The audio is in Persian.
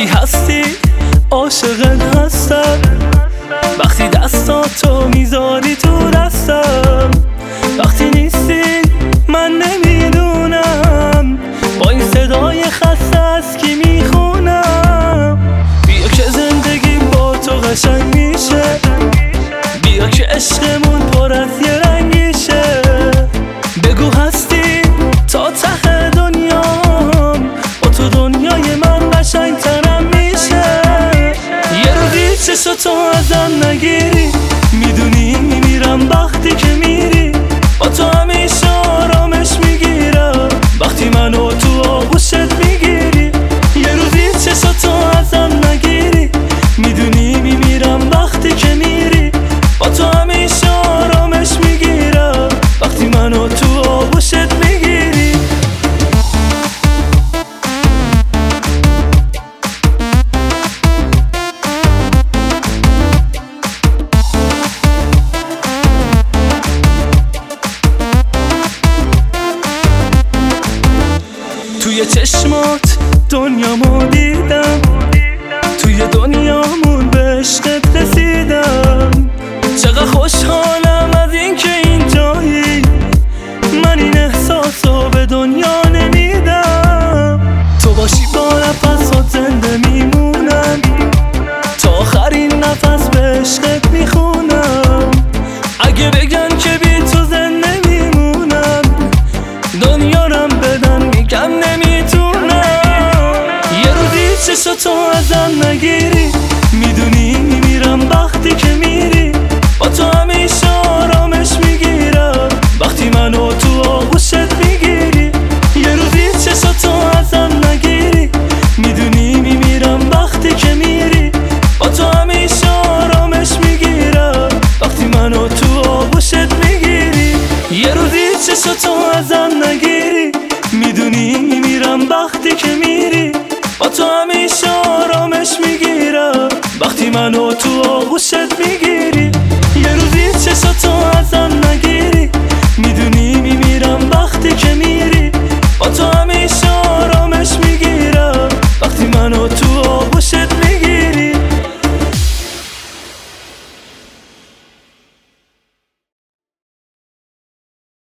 وقتی هستی عاشقت هستم، وقتی دستاتو میذاری تو دستم، وقتی نیستی من نمیدونم با این صدای خسته از کی میخونم. بیا که زندگی با تو قشنگ میشه، بیا که عشقمون پر از یه رنگیشه. بگو هستی تا ته دنیام، با تو دنیای من قشنگ ترم میشه. یه روزی چشتو ازم نگیری، میدونی میمیرم وقتی که میری. با تو همیشه آرامش میگیرم وقتی منو تو آغوشت میگیری. یه روزی چشتو ازم نگیری، میدونی میمیرم وقتی که میری. با تو همیشه آرامش میگیرم وقتی منو تو آغوشت میگیری. توی چشمات دنیامو دیدم، توی دنیامون به عشقت رسیدم. چقدر خوشحالم از این که اینجایی، من این احساسو به دنیا نمیدم. تو باشی با نفسات زنده میمونم، تا آخرین نفس به عشقت میخونم. اگه بگن که بی تو زنده میمونم، دنیارم بدن میگم نمیتونم. یه روزی چشتو ازم نگیر،